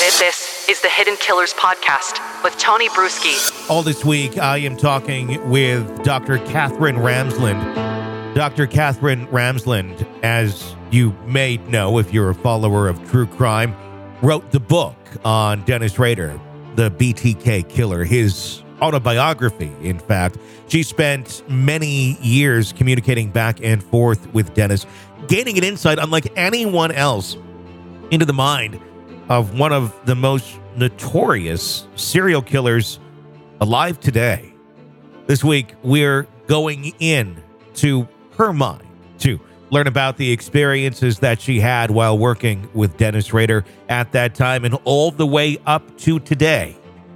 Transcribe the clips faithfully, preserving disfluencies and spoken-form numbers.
This is the Hidden Killers Podcast with Tony Bruschi. All this week, I am talking with Doctor Katherine Ramsland. Doctor Katherine Ramsland, as you may know if you're a follower of true crime, wrote the book on Dennis Rader, the B T K killer, his autobiography, in fact. She spent many years communicating back and forth with Dennis, gaining an insight unlike anyone else into the mind of one of the most notorious serial killers alive today. This week, we're going in to her mind to learn about the experiences that she had while working with Dennis Rader at that time and all the way up to today,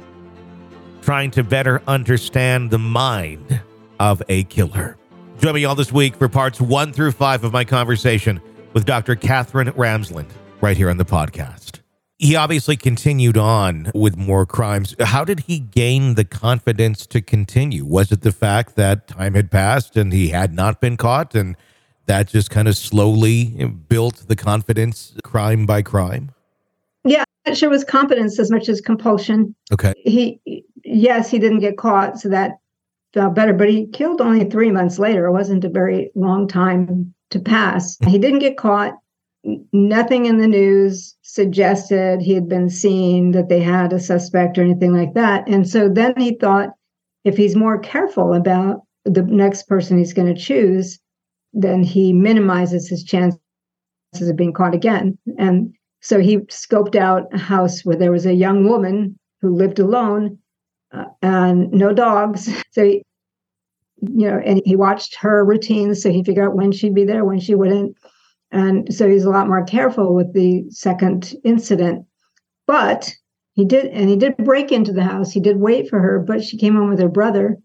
trying to better understand the mind of a killer. Join me all this week for parts one through five of my conversation with Doctor Katherine Ramsland right here on the podcast. He obviously continued on with more crimes. How did he gain the confidence to continue? Was it the fact that time had passed and he had not been caught, and that just kind of slowly built the confidence crime by crime? Yeah, I'm not sure it was confidence as much as compulsion. Okay. He, yes, he didn't get caught, so that felt better, but he killed only three months later. It wasn't a very long time to pass. He didn't get caught. Nothing in the news suggested he had been seen, that they had a suspect or anything like that. And so then he thought, if he's more careful about the next person he's going to choose, then he minimizes his chances of being caught again. And so he scoped out a house where there was a young woman who lived alone uh, and no dogs. So he, you know, and he watched her routines, so he figured out when she'd be there, when she wouldn't. And so he's a lot more careful with the second incident. But he did, and he did break into the house. He did wait for her, but she came home with her brother.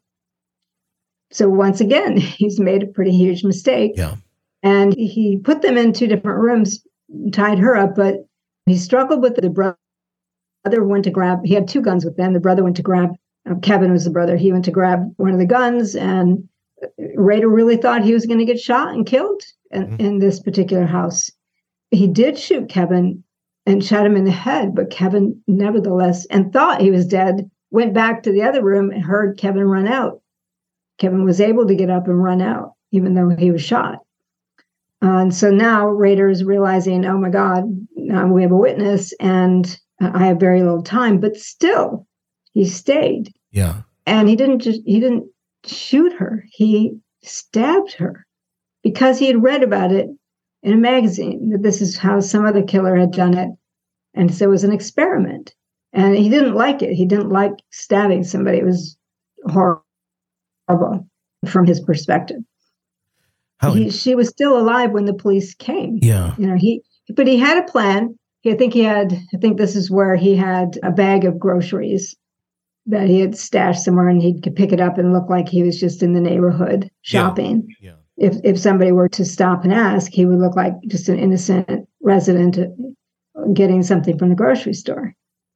So once again, he's made a pretty huge mistake. Yeah. And he put them in two different rooms, tied her up, but he struggled with the brother. The brother went to grab, he had two guns with them. The brother went to grab, uh, Kevin was the brother. He went to grab one of the guns, and Rader really thought he was going to get shot and killed in, mm-hmm. in this particular house. He did shoot Kevin and shot him in the head, but Kevin nevertheless, and thought he was dead, went back to the other room and heard Kevin run out. Kevin was able to get up and run out, even though he was shot. Uh, and so now Rader is realizing, oh my God, now we have a witness and I have very little time, but still he stayed. Yeah. And he didn't just, he didn't shoot her. He stabbed her because he had read about it in a magazine, that this is how some other killer had done it. And so it was an experiment. And he didn't like it. He didn't like stabbing somebody. It was horrible from his perspective. How he, she was still alive when the police came. Yeah. You know, he, but he had a plan. He, I think he had, I think this is where he had a bag of groceries that he had stashed somewhere, and he could pick it up and look like he was just in the neighborhood shopping. Yeah. Yeah. If if somebody were to stop and ask, he would look like just an innocent resident getting something from the grocery store.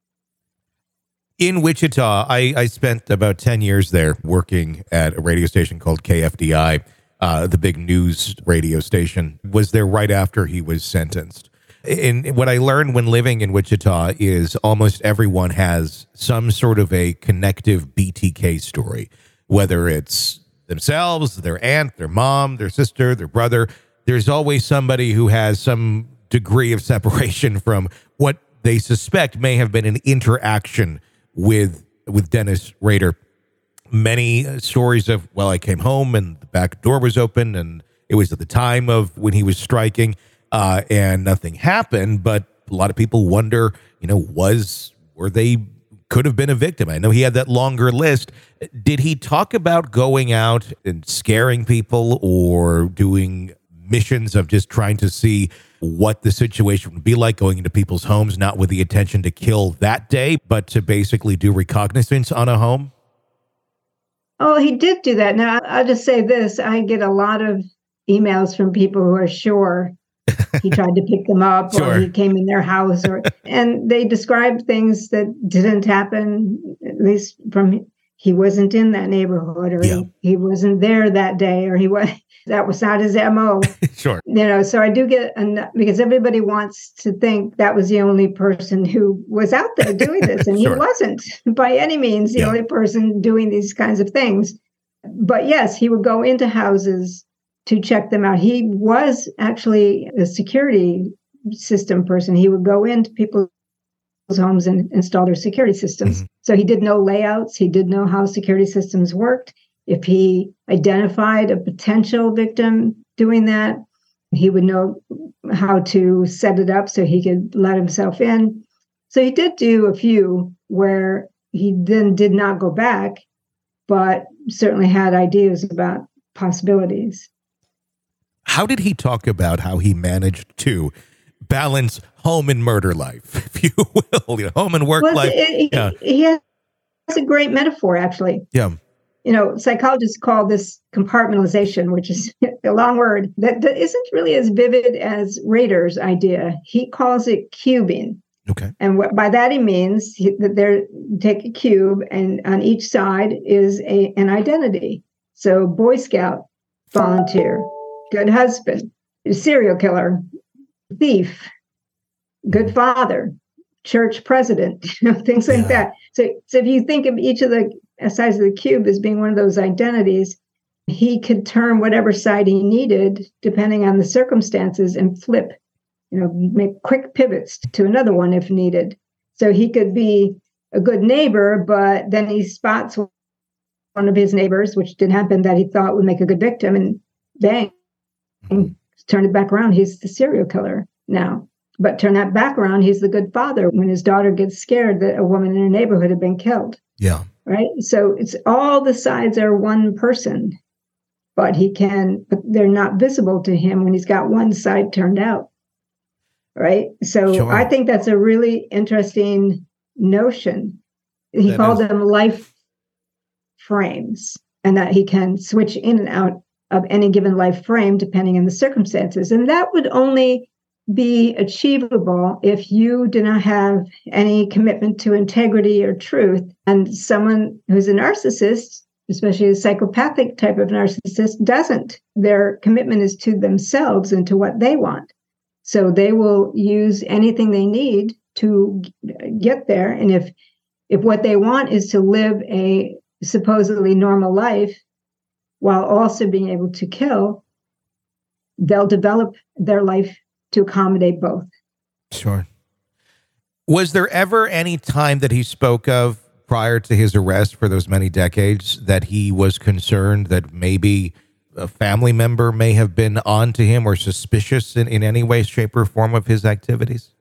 In Wichita, I, I spent about ten years there working at a radio station called K F D I, uh, the big news radio station. Was there right after he was sentenced. And what I learned when living in Wichita is almost everyone has some sort of a connective B T K story, whether it's themselves, their aunt, their mom, their sister, their brother. There's always somebody who has some degree of separation from what they suspect may have been an interaction with with Dennis Rader. Many uh, stories of, well, I came home and the back door was open and it was at the time of when he was striking. Uh, and nothing happened, but a lot of people wonder, you know, was, were they, could have been a victim. I know he had that longer list. Did he talk about going out and scaring people or doing missions of just trying to see what the situation would be like, going into people's homes, not with the intention to kill that day, but to basically do reconnaissance on a home? Oh, he did do that. Now, I'll just say this. I get a lot of emails from people who are sure he tried to pick them up Sure. or he came in their house, or and they described things that didn't happen, at least from he wasn't in that neighborhood, or Yeah. he, he wasn't there that day, or he was, that was not his M O. Sure. You know, so I do get, an, because everybody wants to think that was the only person who was out there doing this. And Sure. he wasn't by any means the Yeah. only person doing these kinds of things. But yes, he would go into houses to check them out. He was actually a security system person. He would go into people's homes and install their security systems. Mm-hmm. So he did know layouts. He did know how security systems worked. If he identified a potential victim doing that, he would know how to set it up so he could let himself in. So he did do a few where he then did not go back, but certainly had ideas about possibilities. How did he talk about how he managed to balance home and murder life, if you will, you know, home and work Well, life? it, yeah. He has a great metaphor, actually. Yeah. You know, psychologists call this compartmentalization, which is a long word that, that isn't really as vivid as Rader's idea. He calls it cubing. Okay. And what, by that he means he, that there take a cube, and on each side is a an identity. So Boy Scout, volunteer, good husband, serial killer, thief, good father, church president, you know, things like Yeah. that. So, so if you think of each of the sides of the cube as being one of those identities, he could turn whatever side he needed, depending on the circumstances, and flip, you know, make quick pivots to another one if needed. So he could be a good neighbor, but then he spots one of his neighbors, which did happen, that he thought would make a good victim, and bang, turn it back around. He's the serial killer now. But turn that back around, he's the good father when his daughter gets scared that a woman in her neighborhood had been killed. Yeah. Right. So it's all the sides are one person, but he can, but they're not visible to him when he's got one side turned out. Right. So Sure. I think that's a really interesting notion. He That called is. them life frames, and that he can switch in and out of any given life frame depending on the circumstances. And that would only be achievable if you do not have any commitment to integrity or truth. And someone who's a narcissist, especially a psychopathic type of narcissist, doesn't. Their commitment is to themselves and to what they want. So they will use anything they need to get there. And if if what they want is to live a supposedly normal life while also being able to kill, they'll develop their life to accommodate both. Sure. Was there ever any time that he spoke of prior to his arrest for those many decades that he was concerned that maybe a family member may have been on to him or suspicious in, in any way, shape, or form of his activities?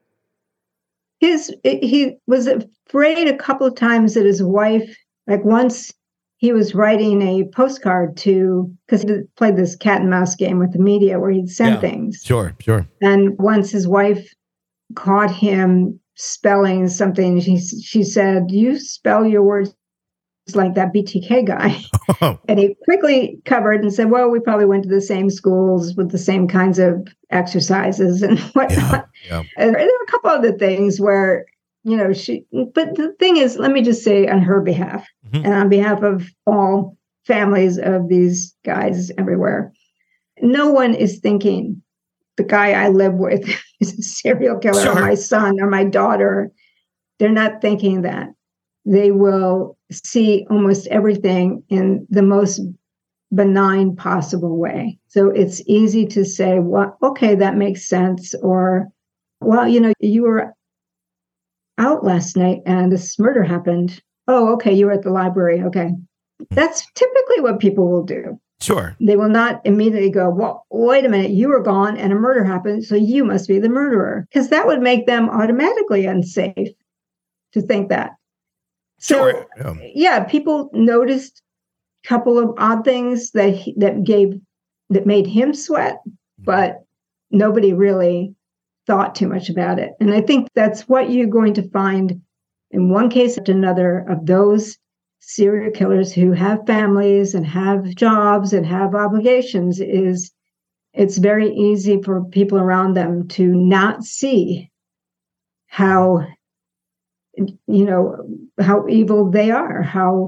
His he was afraid a couple of times that his wife, like once he was writing a postcard to, because he played this cat and mouse game with the media where he'd send Yeah. things. Sure, sure. And once his wife caught him spelling something, she she said, "You spell your words like that B T K guy." Oh, And he quickly covered and said, "Well, we probably went to the same schools with the same kinds of exercises and whatnot." yeah, yeah. And there were a couple other things where, you know, she, but the thing is, let me just say on her behalf, Mhm. and on behalf of all families of these guys everywhere, no one is thinking the guy I live with is a serial killer, Sure. or my son or my daughter. They're not thinking that. They will see almost everything in the most benign possible way. So it's easy to say, well, okay, that makes sense. Or, well, you know, you were out last night and this murder happened. Oh, okay, you were at the library. Okay. That's typically what people will do. Sure. They will not immediately go, well, wait a minute, you were gone and a murder happened, so you must be the murderer. Because that would make them automatically unsafe to think that. So, Sure. Yeah. yeah, people noticed a couple of odd things that he, that gave that made him sweat, but nobody really thought too much about it. And I think that's what you're going to find in one case after another of those serial killers who have families and have jobs and have obligations. Is it's very easy for people around them to not see how, you know, how evil they are, how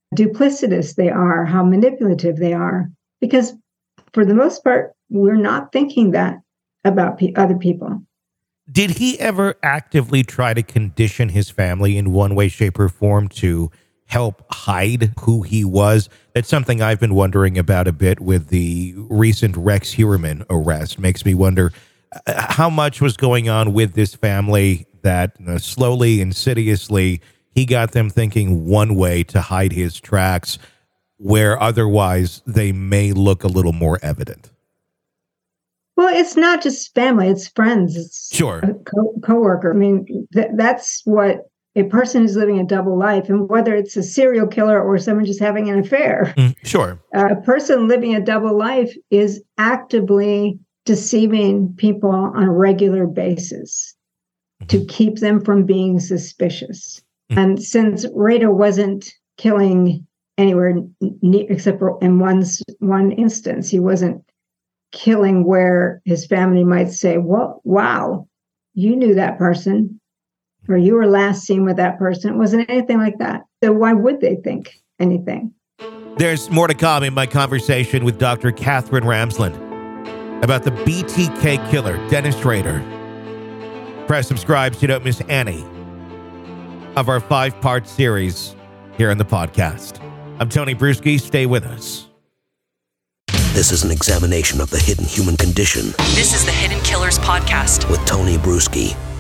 duplicitous they are, how manipulative they are. Because for the most part, we're not thinking that about pe- other people. Did he ever actively try to condition his family in one way, shape, or form to help hide who he was? That's something I've been wondering about a bit with the recent Rex Heuermann arrest. Makes me wonder uh, how much was going on with this family that you know, slowly, insidiously, he got them thinking one way to hide his tracks, where otherwise they may look a little more evident. Well, it's not just family, it's friends. It's sure. a co- coworker. I mean, th- that's what a person who's living a double life, and whether it's a serial killer or someone just having an affair. Mm, sure. Uh, a person living a double life is actively deceiving people on a regular basis mm-hmm. to keep them from being suspicious. Mm-hmm. And since Rado wasn't killing anywhere near, except for in one, one instance, he wasn't killing where his family might say, well, wow, you knew that person, or you were last seen with that person. It wasn't anything like that. So why would they think anything? There's more to come in my conversation with Doctor Katherine Ramsland about the B T K killer, Dennis Rader. Press subscribe so you don't miss any of our five-part series here on the podcast. I'm Tony Bruschi. Stay with us. This is an examination of the hidden human condition. This is the Hidden Killers Podcast with Tony Bruschi.